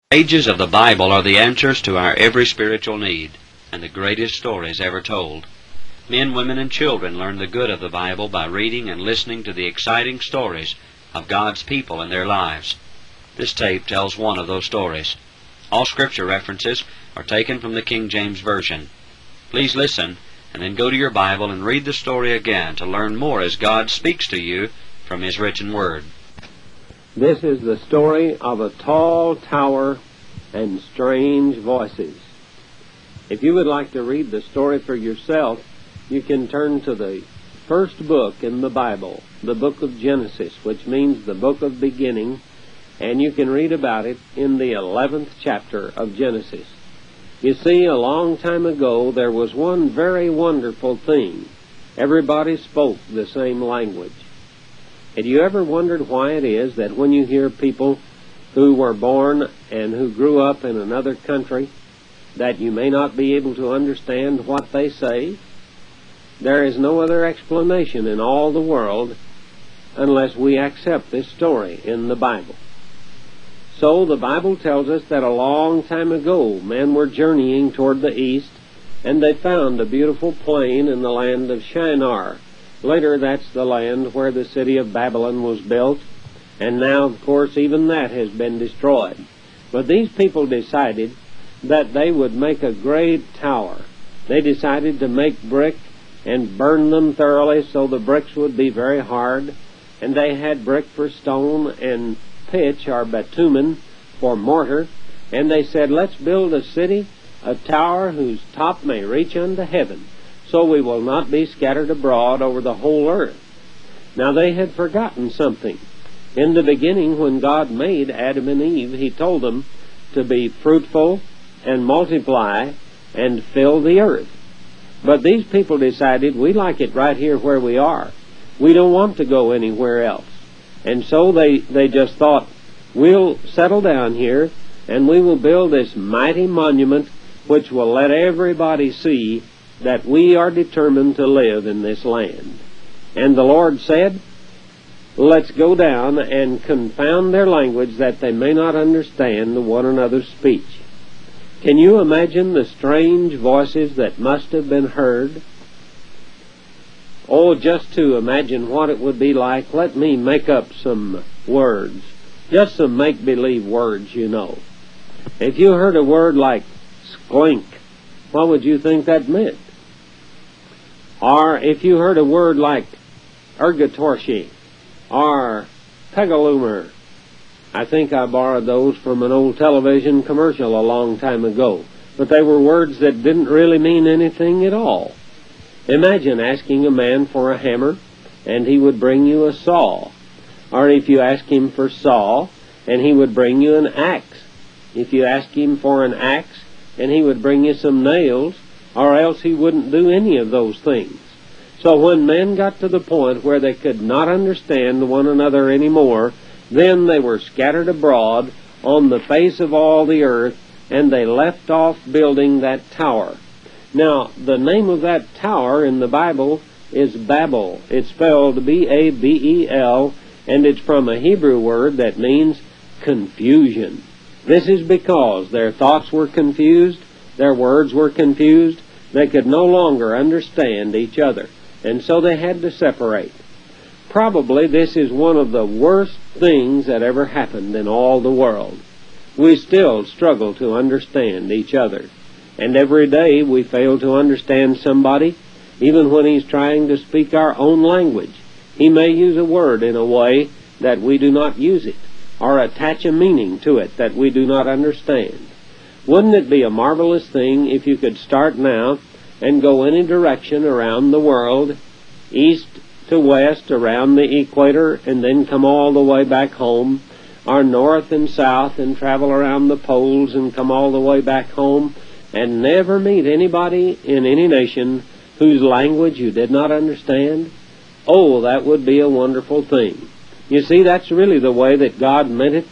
Pages of the Bible are the answers to our every spiritual need, and the greatest stories ever told. Men, women, and children learn the good of the Bible by reading and listening to the exciting stories of God's people and their lives. This tape tells one of those stories. All Scripture references are taken from the King James Version. Please listen, and then go to your Bible and read the story again to learn more as God speaks to you from His written Word. This is the story of a tall tower and strange voices. If you would like to read the story for yourself, you can turn to the first book in the Bible, the book of Genesis, which means the book of beginning, and you can read about it in the 11th chapter of Genesis. You see, a long time ago there was one very wonderful thing. Everybody spoke the same language. Have you ever wondered why it is that when you hear people who were born and who grew up in another country, that you may not be able to understand what they say? There is no other explanation in all the world unless we accept this story in the Bible. So the Bible tells us that a long time ago men were journeying toward the east, and they found a beautiful plain in the land of Shinar. Later, that's the land where the city of Babylon was built, and now, of course, even that has been destroyed. But these people decided that they would make a great tower. They decided to make brick and burn them thoroughly so the bricks would be very hard, and they had brick for stone and pitch, or bitumen, for mortar, and they said, let's build a city, a tower whose top may reach unto heaven, so we will not be scattered abroad over the whole earth. Now they had forgotten something. In the beginning, when God made Adam and Eve, He told them to be fruitful and multiply and fill the earth. But these people decided, we like it right here where we are. We don't want to go anywhere else. And so they just thought, we'll settle down here and we will build this mighty monument which will let everybody see that we are determined to live in this land. And the Lord said, let's go down and confound their language that they may not understand one another's speech. Can you imagine the strange voices that must have been heard? Oh, just to imagine what it would be like, let me make up some words. Just some make-believe words, you know. If you heard a word like squink, what would you think that meant? Or if you heard a word like ergotorshi or pegaloomer, I think I borrowed those from an old television commercial a long time ago, but they were words that didn't really mean anything at all. Imagine asking a man for a hammer and he would bring you a saw, or if you ask him for saw and he would bring you an axe. If you ask him for an axe and he would bring you some nails, or else he wouldn't do any of those things. So when men got to the point where they could not understand one another anymore, then they were scattered abroad on the face of all the earth, and they left off building that tower. Now, the name of that tower in the Bible is Babel. It's spelled B-A-B-E-L, and it's from a Hebrew word that means confusion. This is because their thoughts were confused, their words were confused, they could no longer understand each other, and so they had to separate. Probably this is one of the worst things that ever happened in all the world. We still struggle to understand each other, and every day we fail to understand somebody, even when he's trying to speak our own language. He may use a word in a way that we do not use it, or attach a meaning to it that we do not understand. Wouldn't it be a marvelous thing if you could start now and go any direction around the world, east to west around the equator, and then come all the way back home, or north and south and travel around the poles and come all the way back home, and never meet anybody in any nation whose language you did not understand? Oh, that would be a wonderful thing. You see, that's really the way that God meant it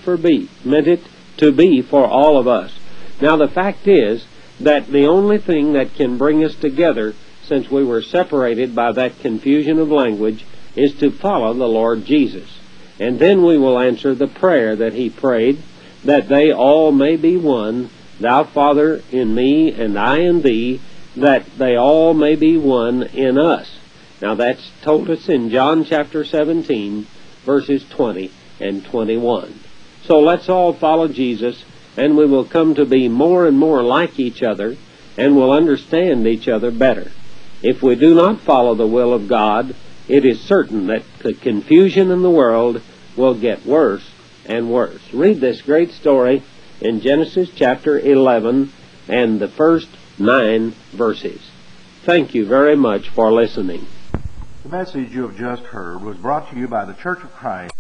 to be for all of us. Now, the fact is that the only thing that can bring us together, since we were separated by that confusion of language, is to follow the Lord Jesus. And then we will answer the prayer that He prayed, that they all may be one, thou, Father, in me, and I in thee, that they all may be one in us. Now that's told us in John chapter 17, verses 20 and 21. So let's all follow Jesus, and we will come to be more and more like each other, and will understand each other better. If we do not follow the will of God, it is certain that the confusion in the world will get worse and worse. Read this great story in Genesis chapter 11 and the first 9 verses. Thank you very much for listening. The message you have just heard was brought to you by the Church of Christ.